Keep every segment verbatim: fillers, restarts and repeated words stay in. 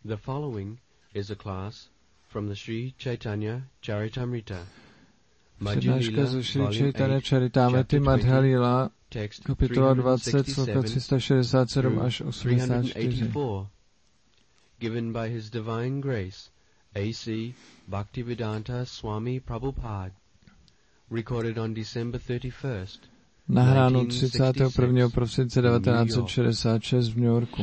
The following is a class from the Sri Chaitanya Charitamrita. Přednáška ze Sri Chaitanya Charitamrity Madhya Lila, kapitola dvacet, sloka tři sta šedesát sedm až osmdesát čtyři. Given by His Divine Grace, A C Bhaktivedanta Swami Prabhupada. Recorded on December thirty-first. Nahráno třicátého prvního prosince devatenáct set šedesát šest v New Yorku.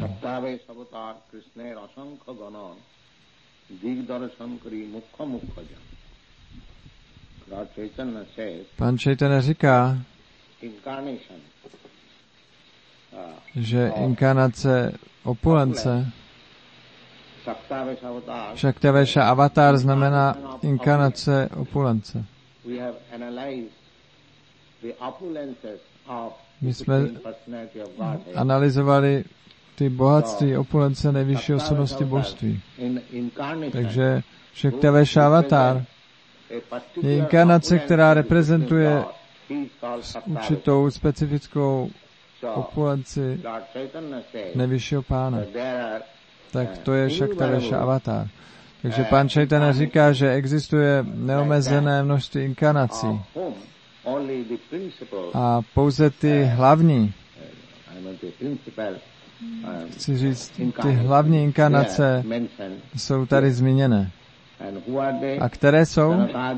Pán Chaitanya říká, že inkarnace opulence, Shaktaveša avatar znamená inkarnace opulence. My jsme analyzovali ty bohatství opulence nejvyšší osobnosti božství. Takže Shaktaveša avatar je inkarnace, která reprezentuje určitou specifickou opulenci nejvyššího pána. Tak to je Shaktaveša avatar. Takže pán Chaitanya říká, že existuje neomezené množství inkarnací. A pouze ty hlavní, chci říct, ty hlavní inkarnace jsou tady zmíněné. A které jsou?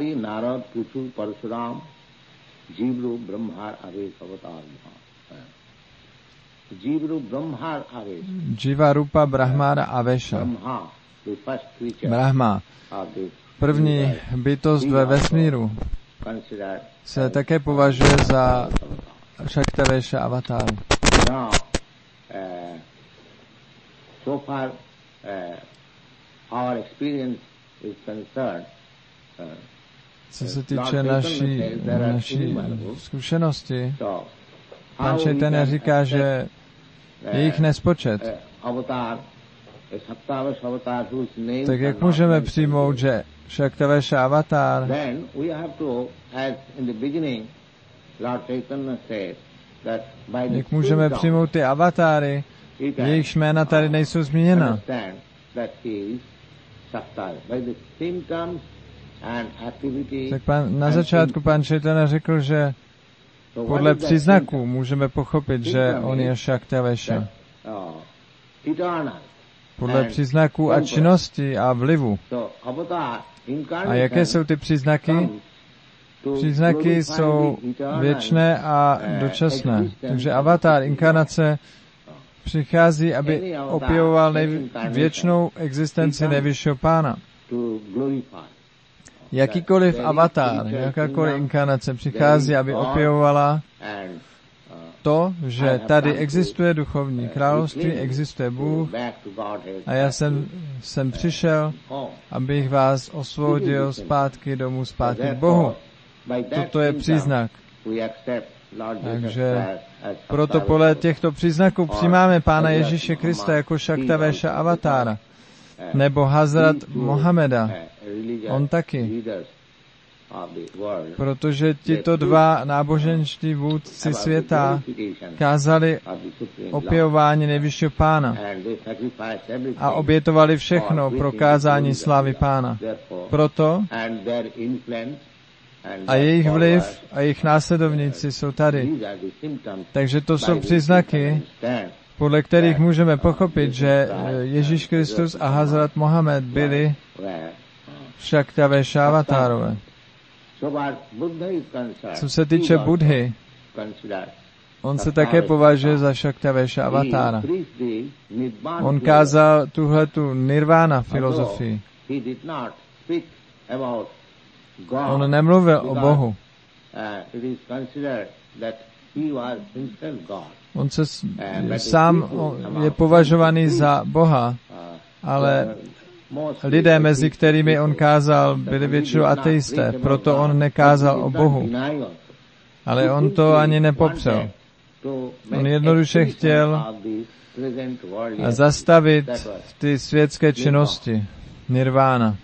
Jiva Rupa Brahmara Avesha. Brahma, první bytost ve vesmíru, se také považuje za Shaktaveša avatáru. Co se týče naší, naší zkušenosti, pán Chaitanya říká, že je jich nespočet. Tak jak můžeme přijmout, že Shaktaveša avatar, jak můžeme přijmout ty avatáry, jejich jména tady nejsou zmíněna. Tak pan, na začátku pan Chaitanya řekl, že podle příznaků můžeme pochopit, že on je Shaktaveša. Podle příznaků a činnosti a vlivu. A jaké jsou ty příznaky? Příznaky jsou věčné a dočasné. Takže avatar, inkarnace, přichází, aby opěvoval nejv- věčnou existenci nejvyššího pána. Jakýkoliv avatar, jakákoliv inkarnace přichází, aby opěvovala to, že tady existuje duchovní království, existuje Bůh a já jsem, jsem přišel, abych vás osvobodil zpátky domů, zpátky k Bohu. Toto je příznak. Takže proto podle těchto příznaků přijímáme Pána Ježíše Krista jako Shaktaveša avatára, nebo Hazrat Mohameda. On taky. Protože tito dva náboženští vůdci světa kázali opěvování nejvyššího pána a obětovali všechno pro kázání slávy pána. Proto a jejich vliv a jejich následovníci jsou tady. Takže to jsou příznaky, podle kterých můžeme pochopit, že Ježíš Kristus a Hazrat Mohamed byli Shaktaveša avatárové. Co se týče Buddhy, on se také považuje za Shaktaveša avatára. On kázal tuhletu nirvana filozofii. On nemluvil o Bohu. On se sám je považovaný za Boha, ale lidé, mezi kterými on kázal, byli většinou ateisté, proto on nekázal o Bohu. Ale on to ani nepopřel. On jednoduše chtěl zastavit ty světské činnosti, nirvána.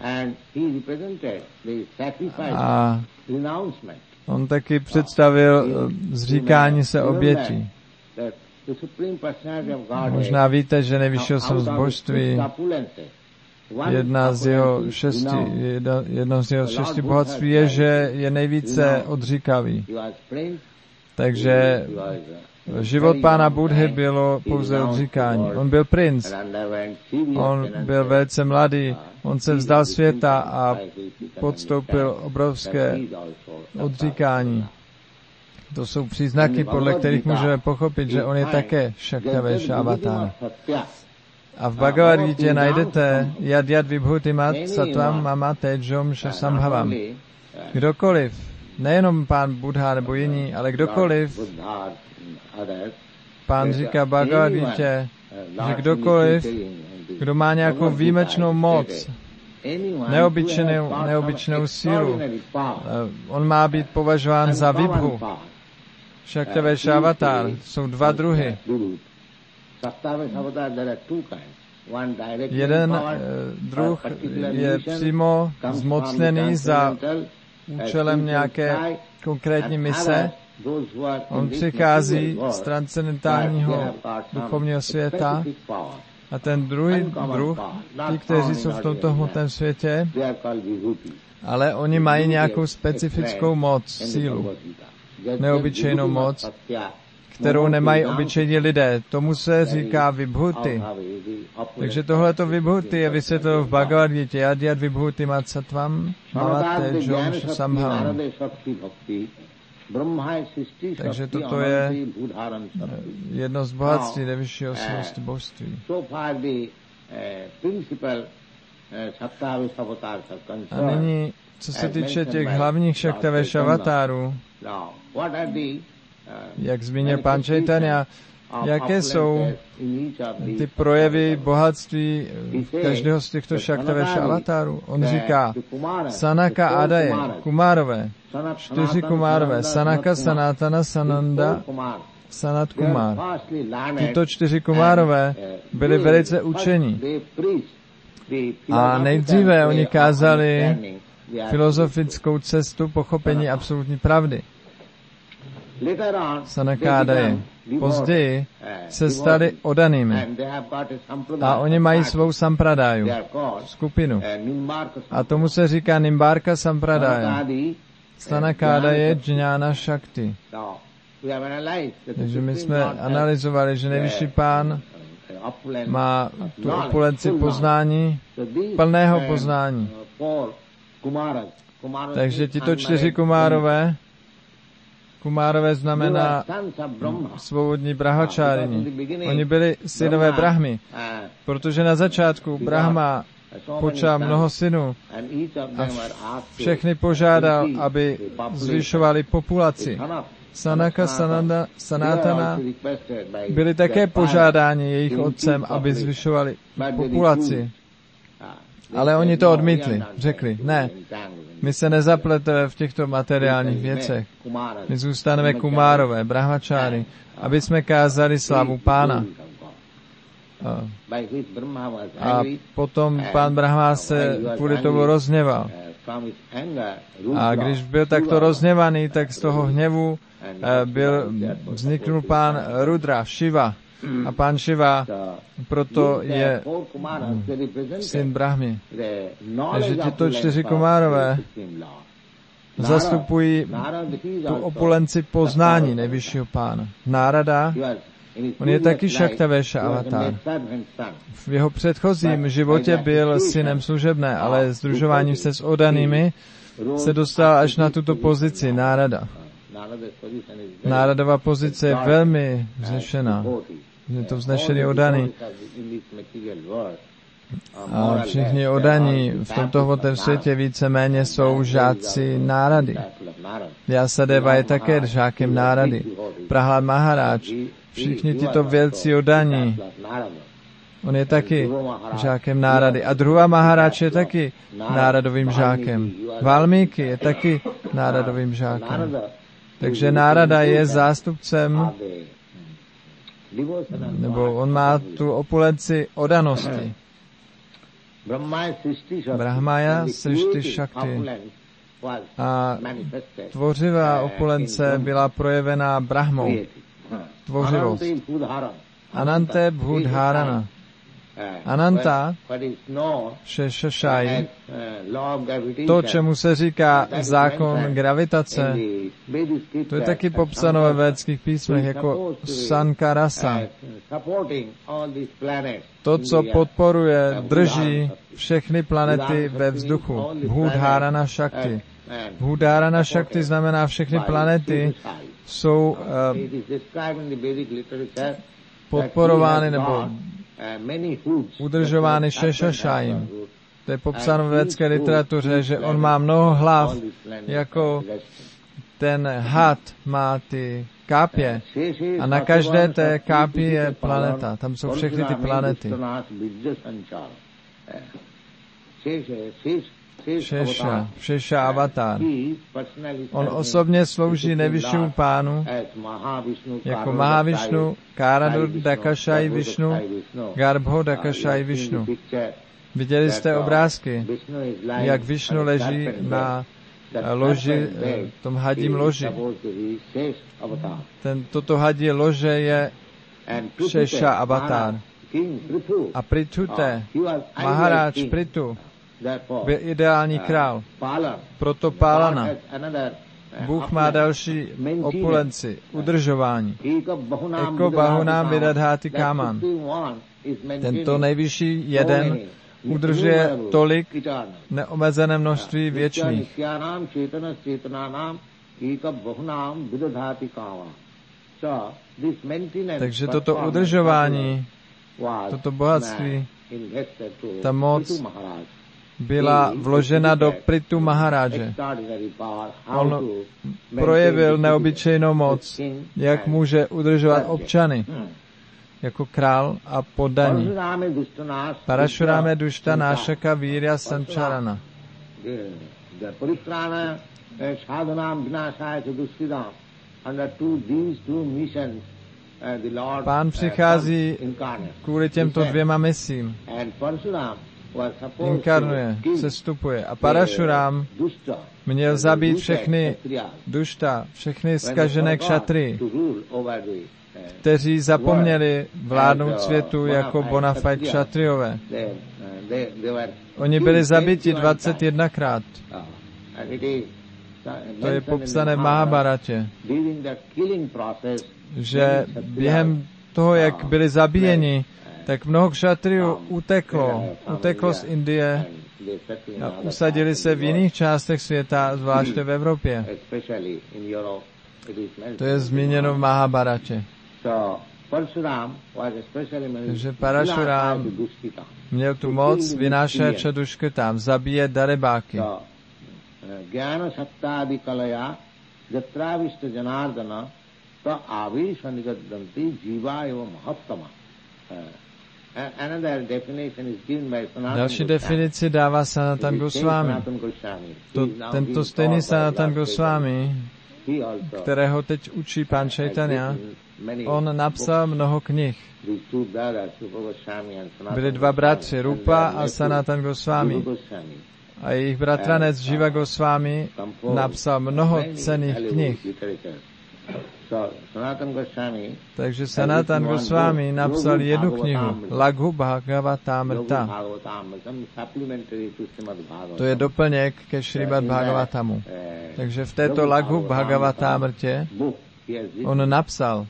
A on taky představil zříkání se obětí. Možná víte, že nejvyšší osobnost božství Jedna z jeho šesti, jedna, jedno z jeho šesti bohatství je, že je nejvíce odříkavý. Takže život pána Buddhy bylo pouze odříkání. On byl princ, on byl velice mladý, on se vzdal světa a podstoupil obrovské odříkání. To jsou příznaky, podle kterých můžeme pochopit, že on je také Šaktavéša avatára. A v Bhagavad Gita najdete Yad Yad Vibhutimat Sattvam Mama Tejom Shasambhavam. Kdokoliv, nejenom pán Buddha nebo jiní, ale kdokoliv, pán říká Bhagavad Gita, že kdokoliv, kdo má nějakou výjimečnou moc, neobyčejnou, neobyčejnou sílu, on má být považován za vibhu. Šaktavéša avatar, jsou dva druhy. Jeden uh, druh je přímo zmocněný za účelem nějaké konkrétní mise. On přichází z transcendentálního duchovního světa a ten druhý druh, ti, kteří jsou v tomto hmotném světě, ale oni mají nějakou specifickou moc, sílu, neobyčejnou moc, kterou nemají obyčejní lidé. Tomu se říká vibhuti. Takže tohleto vibhuti je vysvětleno v Bhagavad Gita. Yad Yad Vibhuti Mat Sattvam Mamate Jom Sambhavam. Takže toto je jedno z bohatství nejvyššího silosti božství. A nyní, co se týče těch hlavních Šaktavéša avatárů, jak zmínil pán Chaitanya, jaké jsou ty projevy bohatství každého z těchto Šaktavéša avatárů? On říká, Sanaka Adaje, Kumárové, čtyři Kumárové, Sanaka, Sanatana, Sananda, Sanat Kumár. Tyto čtyři Kumárové byli velice učení. A nejdříve oni kázali filozofickou cestu pochopení absolutní pravdy. Sanaka Adaje. Později se stali odanými a oni mají svou sampradáju, skupinu. A tomu se říká Nimbarka sampradája. Sanaka Adaje Jnana Shakti. Takže my jsme analyzovali, že nejvyšší pán má tu opulenci poznání, plného poznání. Takže tito čtyři Kumárové, Kumárové znamená svobodní brahmačárini. Oni byli synové Brahmy, protože na začátku Brahma počal mnoho synů a všechny požádal, aby zvyšovali populaci. Sanaka, Sananda, Sanatana byli také požádáni jejich otcem, aby zvyšovali populaci. Ale oni to odmítli. Řekli, ne, my se nezapleteme v těchto materiálních věcech. My zůstaneme Kumárové, brahmačáry, aby jsme kázali slávu pána. A potom pán Brahma se kvůli tomu rozhněval. A když byl takto rozhněvaný, tak z toho hněvu byl, vzniknul pán Rudra, Shiva. A pán Shiva proto je syn Brahmy. Takže tyto čtyři Kumárové zastupují tu opulenci poznání nejvyššího pána. Nárada, on je taky Šaktavéša avatar. V jeho předchozím životě byl synem služebné, ale sdružováním se s odanými se dostal až na tuto pozici Nárada. Náradova pozice je velmi vznešená. Je to vznešený odaný. A všichni odaní v tomto hmotném světě víceméně jsou žáci Nárady. Vyasadeva je také žákem Nárady. Prahlad Maharaj, všichni tyto vělci odaní. On je taky žákem Nárady. A Dhruva Maharaj je taky náradovým žákem. Valmíky je taky náradovým žákem. Takže Nárada je zástupcem, nebo on má tu opulenci odanosti. Brahmaya Srishti Shakti. A tvořivá opulence byla projevená Brahmou. Tvořivost. Anante Bhudharana. Ananta, Šešašaj, to, čemu se říká zákon gravitace, to je taky popsáno ve védských písmech jako Sankarasa. To, co podporuje, drží všechny planety ve vzduchu. Bhudharana Shakti. Bhudharana Shakti znamená všechny planety jsou uh, podporovány nebo udržovány Šešašajem. To je popsáno v védské literatuře, že on má mnoho hlav, jako ten had má ty kápě a na každé té kápi je planeta. Tam jsou všechny ty planety. Šeša, Šeša avatar. On osobně slouží Nevišnu pánu jako Mahavišnu, Káradu Dakašaj Višnu, Garbho Dakašaj Višnu. Viděli jste obrázky, jak Višnu leží na loži, tom hadím loži. Ten, toto hadí lože je Šeša avatar. A Pritute, Maharáč Pritu, byl ideální král. Proto Pálana. Bůh má další opulenci, udržování. Eko Bahunám Vidadháti Káman. Tento nejvyšší jeden udržuje tolik neomezené množství věčných. Takže toto udržování, toto bohatství, ta moc byla vložena do Pritu Maharáže. On projevil neobyčejnou moc, jak může udržovat občany jako král a poddaní. Parashuráme dušta nášaka vírya sančarana. Pán přichází kvůli těmto dvěma misím. Inkarnuje, sestupuje. A Parashurám měl zabít všechny dušta, všechny zkažené kšatry, kteří zapomněli vládnout světu jako bona fide kšatriové. Oni byli zabiti dvacet jedna krát. To je popsané v Mahabharatě, že během toho, jak byli zabíjeni, tak mnoho kšatriů uteklo, uteklo z Indie a usadili se v jiných částech světa, zvláště v Evropě. To je zmíněno v Mahabharatě. Takže Parashurám měl tu moc vynášet čadušketám, zabíjet darebáky. Jnana Saktádi Kalaya Jatravišta Janardana Ta Avisha Nigaddanti Jiva eva Mahattama. Další definici dává Sanatan Goswami. To, tento stejný Sanatan Goswami, kterého teď učí pán Chaitanya, on napsal mnoho knih. Byli dva bratři, Rupa a Sanatan Goswami. A jejich bratranec Jiva Goswami napsal mnoho cenných knih. Takže Sanatan Goswami napsal jednu knihu, Laghu Bhagavatamrta. To je doplněk ke Šrimad Bhagavatamu. Takže v této Laghu Bhagavatamrtě on napsal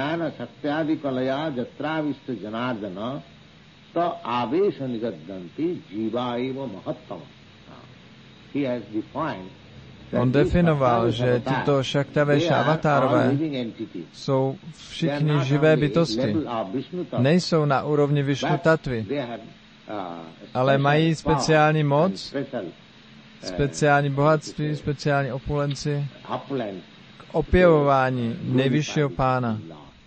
On definoval, že tyto Šaktaveša avatárové jsou všichni živé bytosti. Nejsou na úrovni Višnu tatvy, ale mají speciální moc, speciální bohatství, speciální opulenci k opěvování nejvyššího pána.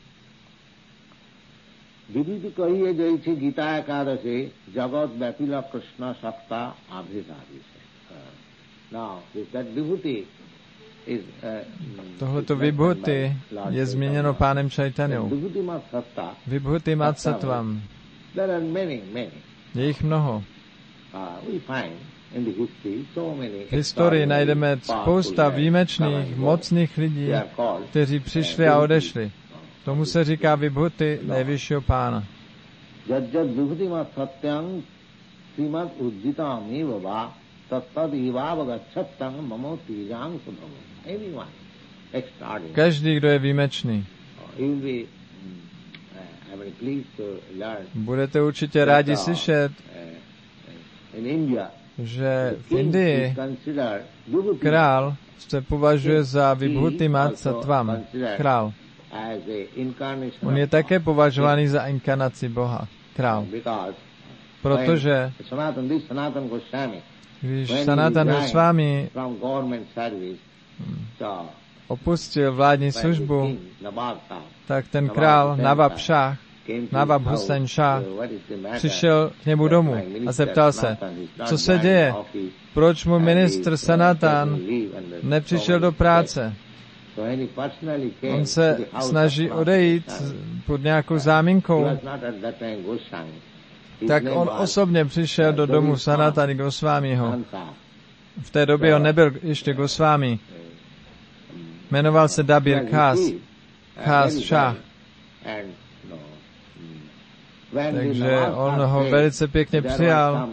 विदित कहिए जैसे गीता एकादशी जगत व्यापिला कृष्ण सत्ता आभिधारी से. Now, that vibhuti is tohleto vibhuti je změněno pánem Chaitanyou. Vibhuti mat sattvam. There are many, many. Je jich mnoho. Uh, we find in the history so many. V historii najdeme spousta výjimečných, mocných lidí, kteří přišli a odešli. Tomu se říká vibhuti nejvyššího pána. Jajjad vibhutimat satyam srimad ujjitam evava tattad evava gacchatam mamo tijang subhava. Everyone extraordinary. Každý, kdo je výjimečný. You will be I will pleased to learn. Budete určitě rádi slyšet, In India, že v Indii král se považuje za Vibhuti-mat Sattvam, král. On je také považovaný za inkarnaci Boha, král. Protože když Sanatan Goswami opustil vládní službu, tak ten král Nawab Shah, Nawab Hussain Shah, přišel k němu domů a zeptal se, co se děje, proč mu ministr Sanatan nepřišel do práce. On se snaží odejít pod nějakou záminkou, tak on osobně přišel do domu Sanatany Goswamiho. V té době on nebyl ještě Goswami. Jmenoval se Dabir Khas, Khas Shah. Takže on ho velice pěkně přijal.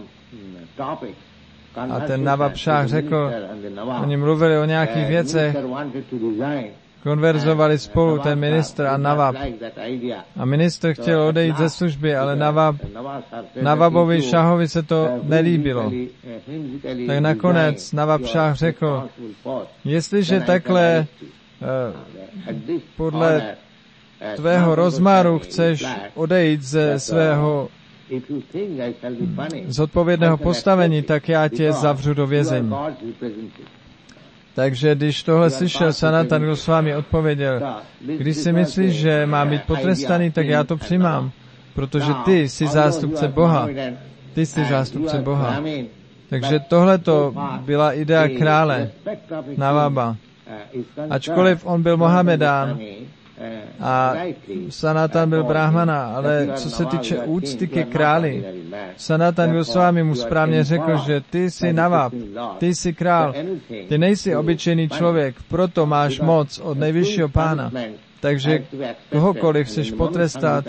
A ten Nawab Shah řekl, oni mluvili o nějakých věcech, konverzovali spolu ten ministr a Nawab. A ministr chtěl odejít ze služby, ale Nawab, Nawabovi Shahovi se to nelíbilo. Tak nakonec Nawab Shah řekl, jestliže takhle uh, podle tvého rozmaru chceš odejít ze svého zodpovědného postavení, tak já tě zavřu do vězení. Takže když tohle slyšel, Sanatan Goswami odpověděl, když si myslíš, že mám být potrestaný, tak já to přijmám, protože ty jsi zástupce Boha. Ty jsi zástupce Boha. Takže tohleto byla idea krále Nawaba. Ačkoliv on byl Mohamedán a Sanatan byl Brahmana, ale co se týče úcty ke králi, Sanatan Goswami mu správně řekl, že ty jsi Nawab, ty jsi král, ty nejsi obyčejný člověk, proto máš moc od nejvyššího pána. Takže kohokoliv chceš potrestat,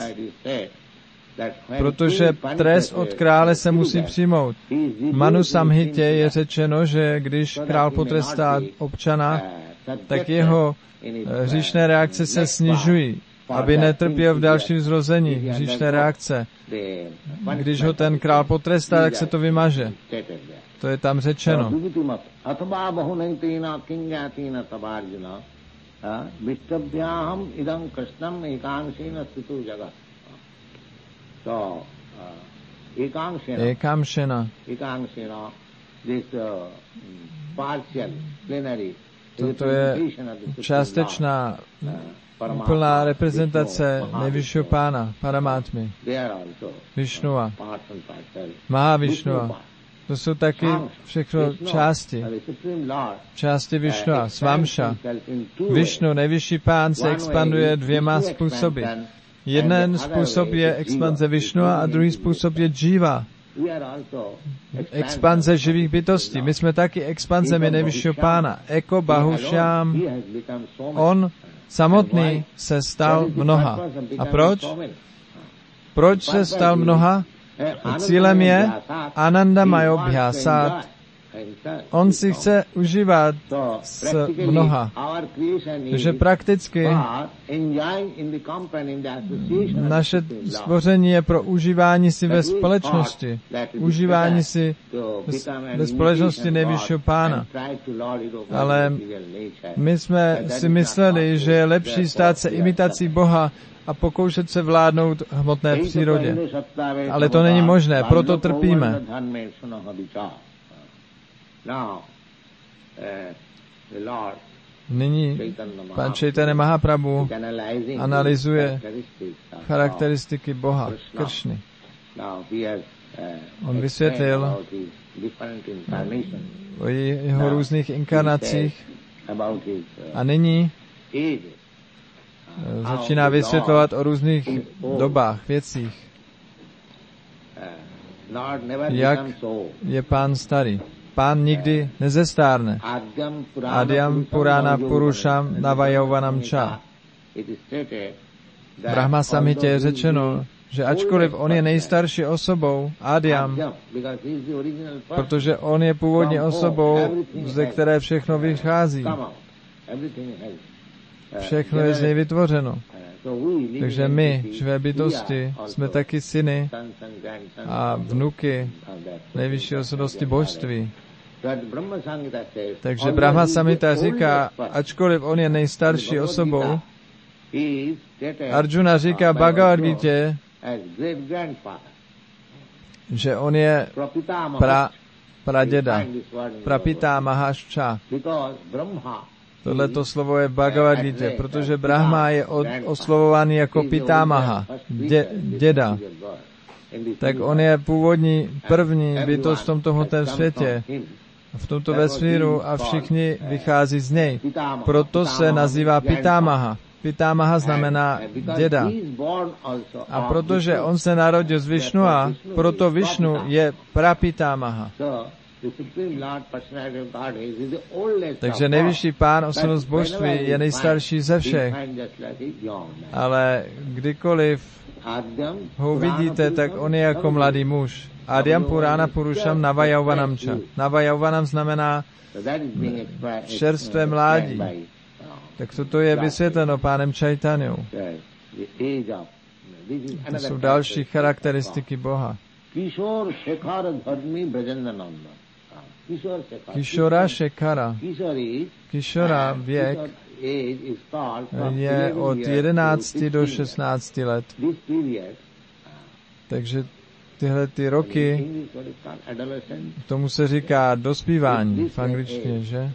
protože trest od krále se musí přijmout. V Manu Samhitě je řečeno, že když král potrestá občana, tak jeho hříšné reakce se snižují, aby netrpěl v dalším zrození hříšné reakce. Když ho ten král potrestá, tak se to vymaže. To je tam řečeno. Ekamšena. Toto je částečná úplná reprezentace nejvyššího pána, Paramátmy, Višnua, Mahavišnua. To jsou taky všechno části. Části Višnua, Svamša. Višnu, nejvyšší pán, se expanduje dvěma způsoby. Jeden způsob je expanze Višnua a druhý způsob je Dživa. Expanze živých bytostí. My jsme taky expanzemi nejvyššího pána. Eko Bahušám. On samotný se stal mnoha. A proč? Proč se stal mnoha? Cílem je Ananda Mayobhyasat. On si chce užívat s mnoha. Takže prakticky naše stvoření je pro užívání si ve společnosti. Užívání si ve společnosti nejvyššího pána. Ale my jsme si mysleli, že je lepší stát se imitací Boha a pokoušet se vládnout hmotné přírodě. Ale to není možné, proto trpíme. Nyní pan Chaitanya Mahaprabhu analyzuje charakteristiky Boha, Kršny. On vysvětlil o jeho různých inkarnacích a nyní začíná vysvětlovat o různých dobách, věcích. Jak je pán starý. Pán nikdy nezestárne. Adyam Purana Purusham Navajovanam Cha. V Brahma Samhitě je řečeno, že ačkoliv on je nejstarší osobou, Ádyam, protože on je původní osobou, ze které všechno vychází. Všechno je z něj vytvořeno. Takže my, živé bytosti, jsme taky syny a vnuky nejvyšší osobnosti božství. Takže Brahma Samhita říká, ačkoliv on je nejstarší osobou, Arjuna říká Bhagavad Gita, že on je pra, praděda, prapitámahašča. Tohleto slovo je v Bhagavad Gita, protože Brahma je od, oslovovaný jako pitámaha, dě, děda. Tak on je původní, první bytost v tomto hmotném světě, v tomto vesmíru a všichni vychází z něj. Proto se nazývá pitámaha. Pitámaha znamená děda. A protože on se narodil z Višnua, proto Višnu je prapitámaha. Takže nejvyšší pán, osobnost božství, je nejstarší ze všech. Ale kdykoliv ho vidíte, tak on je jako mladý muž. Ádyam Purána Purušam Navajauvanamča. Navajauvanam znamená čerstvé mládí. Tak toto je vysvětleno pánem Čajtanyou. To jsou další charakteristiky Boha. Kishora Shekhara. Kishora věk je od jedenácti do šestnácti let. Takže tyhle ty roky, tomu se říká dospívání v angličtině, že?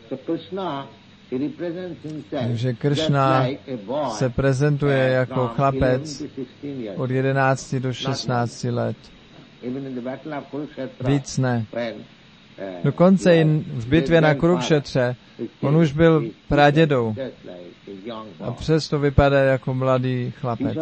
Takže Kršna se prezentuje jako chlapec od jedenácti do šestnácti let. Víc ne. Dokonce i v bitvě na Kurukšetře on už byl pradědou a přesto vypadá jako mladý chlapec.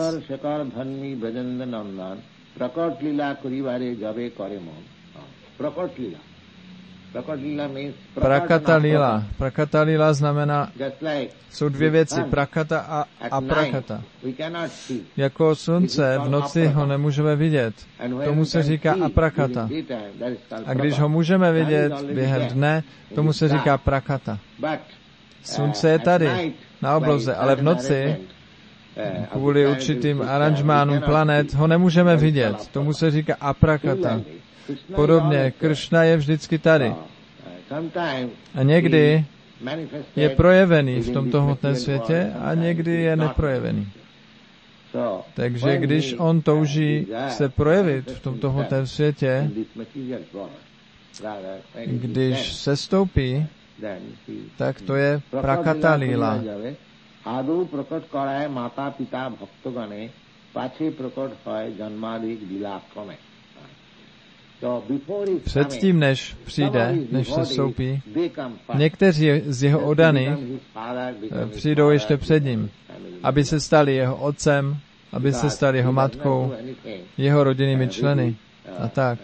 Prakata lila. Prakata lila znamená, jsou dvě věci, prakata a aprakata. Jako slunce v noci ho nemůžeme vidět. Tomu se říká aprakata. A když ho můžeme vidět během dne, tomu se říká prakata. Slunce je tady, na obloze, ale v noci, kvůli určitým aranžmánům planet, ho nemůžeme vidět. Tomu se říká aprakata. Podobně, Kršna je vždycky tady. A někdy je projevený v tomto hmotném světě a někdy je neprojevený. Takže když on touží se projevit v tomto hmotném světě, když se stoupí, tak to je prakata lila. Ádou प्रकट कराए माता पिता भक्तगणे पाछे प्रकट হয় জন্মাদিক লীলাক্রমে. Předtím, než přijde, než se stoupí, někteří z jeho oddaných přijdou ještě před ním, aby se stali jeho otcem, aby se stali jeho matkou, jeho rodinnými členy a tak.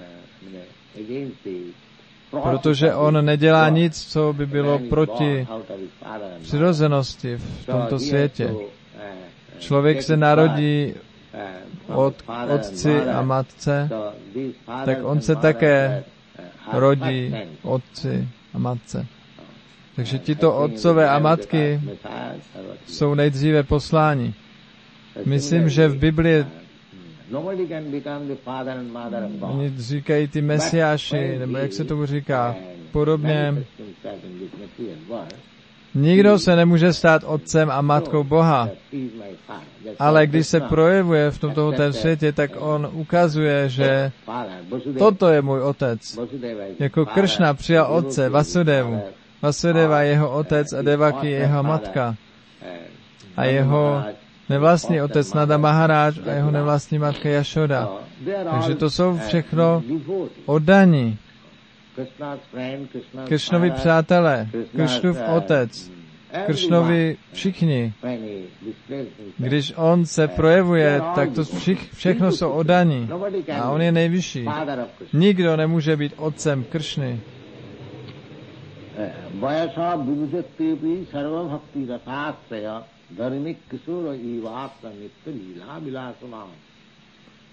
Protože on nedělá nic, co by bylo proti přirozenosti v tomto světě. Člověk se narodí od otci a matce, tak on se také rodí otci a matce. Takže tito otcové a matky jsou nejdříve posláni. Myslím, že v Biblii oni říkají ty mesiáši, nebo jak se tomu říká, podobně. Nikdo se nemůže stát otcem a matkou Boha, ale když se projevuje v tomto světě, tak on ukazuje, že toto je můj otec. Jako Kršna přijal otce Vasudevu. Vasudeva je jeho otec a Devaki je jeho matka. A jeho nevlastní otec Nada Maharaj a jeho nevlastní matka Jašoda. Takže to jsou všechno oddaní. Kršnovi přátelé, Kršnův otec, Kršnovi všichni. Když on se projevuje, tak to všich, všechno jsou oddaní. A on je nejvyšší. Nikdo nemůže být otcem Kršny.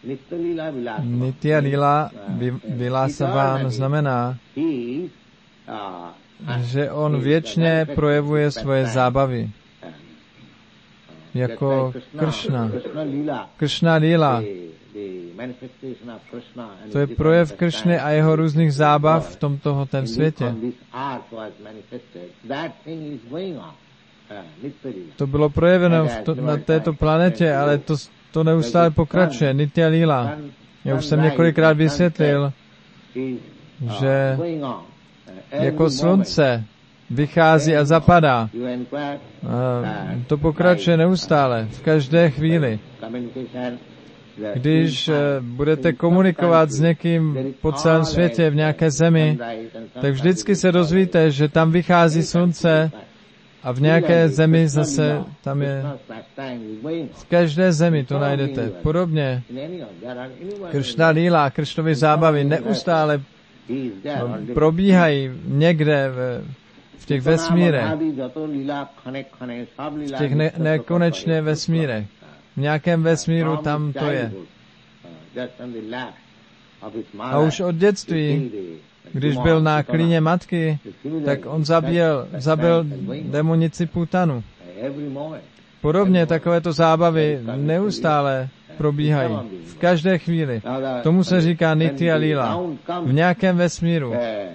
Nitya Lila Vilasavan znamená, že on věčně projevuje svoje zábavy. Jako Kršna. Kršna Lila. To je projev Kršny a jeho různých zábav v tomto ten světě. To bylo projeveno v to, na této planetě, ale to, to neustále pokračuje. Nitya Lila. Já už jsem několikrát vysvětlil, že jako slunce vychází a zapadá. A to pokračuje neustále, v každé chvíli. Když budete komunikovat s někým po celém světě, v nějaké zemi, tak vždycky se dozvíte, že tam vychází slunce a v nějaké zemi zase tam je. V každé zemi to najdete. Podobně Kršna Lila, Kršnovy zábavy neustále probíhají někde v, v těch vesmírech, v těch ne, nekonečné vesmírech. V nějakém vesmíru tam to je. A už od dětství, když byl na klíně matky, tak on zabil, zabil demonici Putanu. Podobně takovéto zábavy neustále probíhají. V každé chvíli. Tomu se říká Nitya Lila. V nějakém vesmíru.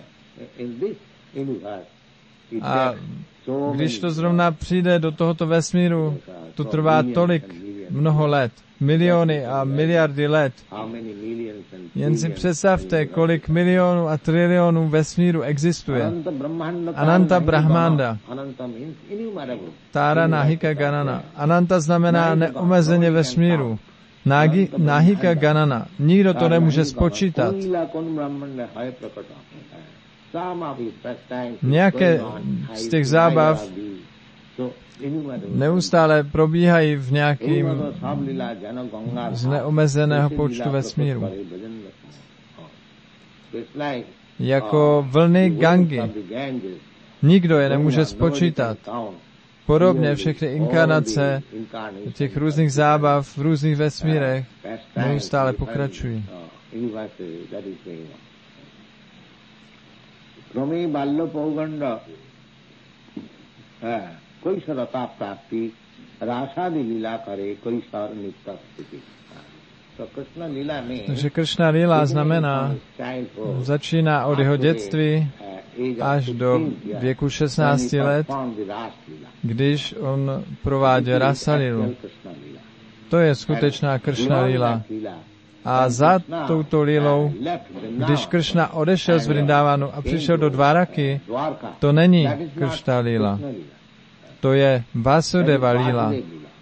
A když to zrovna přijde do tohoto vesmíru, to trvá tolik mnoho let. Miliony a miliardy let. Jen si představte, kolik milionů a trilionů vesmíru existuje. Ananta Brahmanda. Tára Nahika Ganana. Ananta znamená neomezeně vesmíru. Nagi, Nahika Ganana. Nikdo to nemůže spočítat. Nějaké z těch zábav neustále probíhají v nějakým z neomezeného počtu vesmíru. Jako vlny Gangy. Nikdo je nemůže spočítat. Podobně všechny inkarnace těch různých zábav v různých vesmírech neustále pokračují. Krome ballo pauganda কৈশোরতা প্রাপ্তি রাসাদি লীলা করে কৈশোর নিত্য স্থিতি. Takže Kršna Lila znamená, začíná od jeho dětství až do věku šestnácti let, když on provádí Rasa Lilu. To je skutečná Kršna Lila. A za touto lilou, když Kršna odešel z Vrindávanu a přišel do Dváraky, to není Kršna Lila. To je Vasudeva Lila.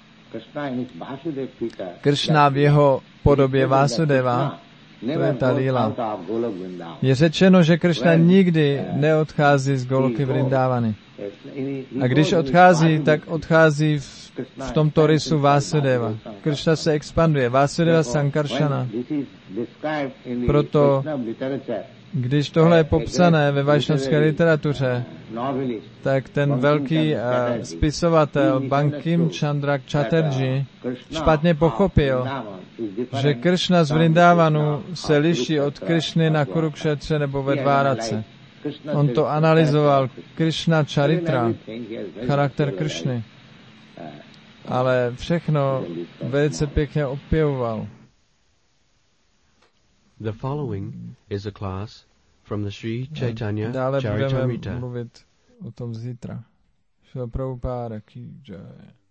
Kršna v jeho podobě Vasudeva, to je ta Lila. Je řečeno, že Kršna nikdy neodchází z Goloky Vrindávany. A když odchází, tak odchází v, v tomto rysu Vasudeva. Kršna se expanduje. Vasudeva Sankaršana. Proto, když tohle je popsané ve vajšnavské literatuře, tak ten velký uh, spisovatel Bankim Chandra Chatterjee špatně pochopil, že Kršna z Vrindávanu se liší od Kršny na Kurukšetře nebo ve Dvárace. On to analyzoval, Kršna Charitra, charakter Kršny, ale všechno velice pěkně opěvoval. The following is a class from the Sri Chaitanya Dále Charitamrita. budeme mluvit o tom zítra. Šila Prabhupáda ki jai.